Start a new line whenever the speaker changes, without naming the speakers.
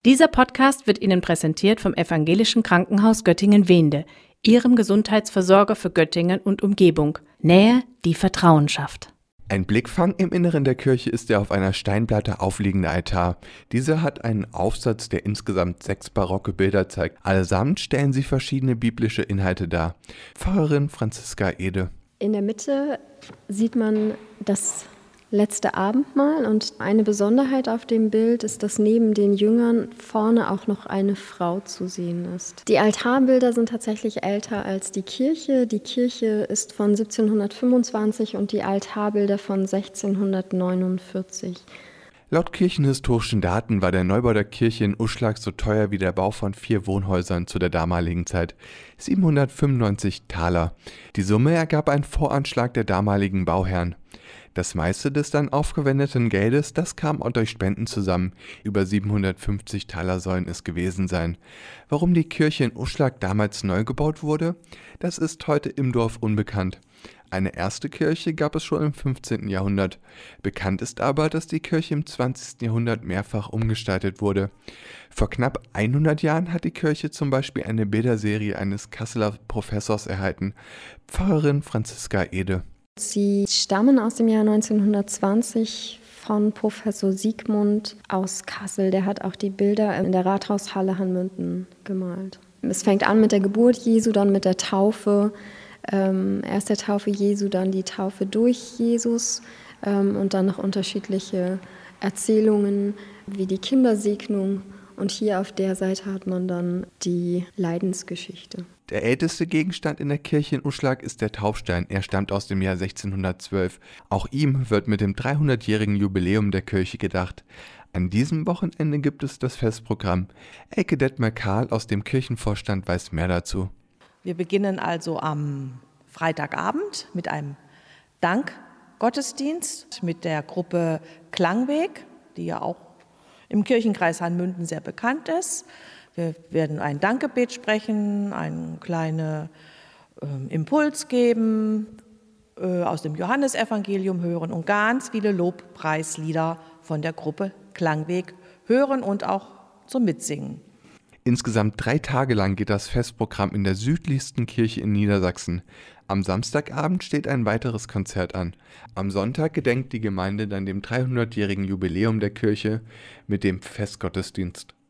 Dieser Podcast wird Ihnen präsentiert vom Evangelischen Krankenhaus Göttingen-Wehnde, Ihrem Gesundheitsversorger für Göttingen und Umgebung. Nähe, die Vertrauen schafft.
Ein Blickfang im Inneren der Kirche ist der auf einer Steinplatte aufliegende Altar. Dieser hat einen Aufsatz, der insgesamt 6 barocke Bilder zeigt. Allesamt stellen sie verschiedene biblische Inhalte dar. Pfarrerin Franziska Ede.
In der Mitte sieht man das letzte Abendmahl und eine Besonderheit auf dem Bild ist, dass neben den Jüngern vorne auch noch eine Frau zu sehen ist. Die Altarbilder sind tatsächlich älter als die Kirche. Die Kirche ist von 1725 und die Altarbilder von 1649.
Laut kirchenhistorischen Daten war der Neubau der Kirche in Uschlag so teuer wie der Bau von 4 Wohnhäusern zu der damaligen Zeit. 795 Taler. Die Summe ergab einen Voranschlag der damaligen Bauherren. Das meiste des dann aufgewendeten Geldes, das kam auch durch Spenden zusammen. Über 750 Taler sollen es gewesen sein. Warum die Kirche in Uschlag damals neu gebaut wurde, das ist heute im Dorf unbekannt. Eine erste Kirche gab es schon im 15. Jahrhundert. Bekannt ist aber, dass die Kirche im 20. Jahrhundert mehrfach umgestaltet wurde. Vor knapp 100 Jahren hat die Kirche zum Beispiel eine Bilderserie eines Kasseler Professors erhalten. Pfarrerin Franziska Ede.
Sie stammen aus dem Jahr 1920 von Professor Siegmund aus Kassel. Der hat auch die Bilder in der Rathaushalle Hanmünden gemalt. Es fängt an mit der Geburt Jesu, dann mit der Taufe. Erst der Taufe Jesu, dann die Taufe durch Jesus und dann noch unterschiedliche Erzählungen wie die Kindersegnung. Und hier auf der Seite hat man dann die Leidensgeschichte.
Der älteste Gegenstand in der Kirche in Uschlag ist der Taufstein. Er stammt aus dem Jahr 1612. Auch ihm wird mit dem 300-jährigen Jubiläum der Kirche gedacht. An diesem Wochenende gibt es das Festprogramm. Elke Detmer-Karl aus dem Kirchenvorstand weiß mehr dazu.
Wir beginnen also am Freitagabend mit einem Dankgottesdienst mit der Gruppe Klangweg, die ja auch im Kirchenkreis Hanmünden sehr bekannt ist. Wir werden ein Dankgebet sprechen, einen kleinen Impuls geben, aus dem Johannesevangelium hören und ganz viele Lobpreislieder von der Gruppe Klangweg hören und auch zum Mitsingen.
Insgesamt 3 Tage lang geht das Festprogramm in der südlichsten Kirche in Niedersachsen. Am Samstagabend steht ein weiteres Konzert an. Am Sonntag gedenkt die Gemeinde dann dem 300-jährigen Jubiläum der Kirche mit dem Festgottesdienst.